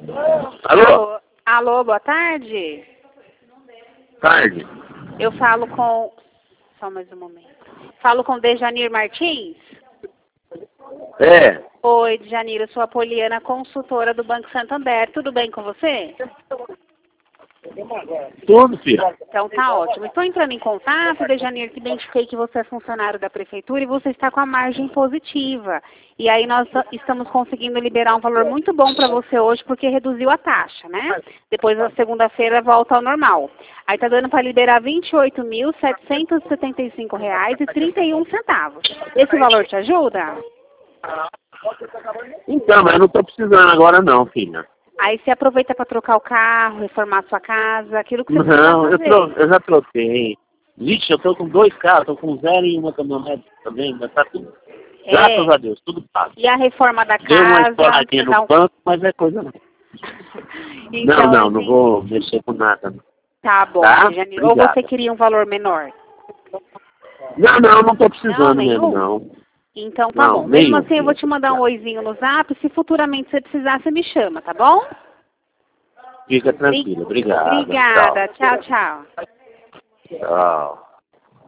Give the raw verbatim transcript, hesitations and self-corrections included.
Alô? Alô, alô, boa tarde. Tarde. Eu falo com... Só mais um momento. Falo com Dejanir Martins? É. Oi, Dejanir, eu sou a Poliana, consultora do Banco Santander. Tudo bem com você? Tudo, filho. Então tá ótimo. Estou entrando em contato, Dejanir, que identifiquei que você é funcionário da prefeitura e você está com a margem positiva. E aí nós estamos conseguindo liberar um valor muito bom para você hoje, porque reduziu a taxa, né? Depois da segunda-feira volta ao normal. Aí tá dando para liberar vinte e oito mil, setecentos e setenta e cinco reais e trinta e um centavos. Esse valor te ajuda? Então, mas eu não tô precisando agora não, filha. Aí você aproveita para trocar o carro, reformar a sua casa, aquilo que você Não, eu, precisa tro fazer. eu já troquei. Vixe, eu tô com dois carros, tô com zero e uma caminhonete também, mas tá tudo. É. Graças a Deus, tudo pago. E a reforma da Dei uma casa, estouradinha você dá no um... banco, mas é coisa não. Então, não, não, assim, não vou mexer com nada. Não. tá bom, Tá? Janeiro. Ou Obrigado. você queria um valor menor? Não, não, não tô Não, precisando mesmo, nenhum? não. Então tá Não, bom. Mesmo nenhum, assim, eu vou filha. te mandar um oizinho no zap. Se futuramente você precisar, você me chama, tá bom? Fica tranquilo. Obrigado. Obrigada. Tchau, tchau. Tchau.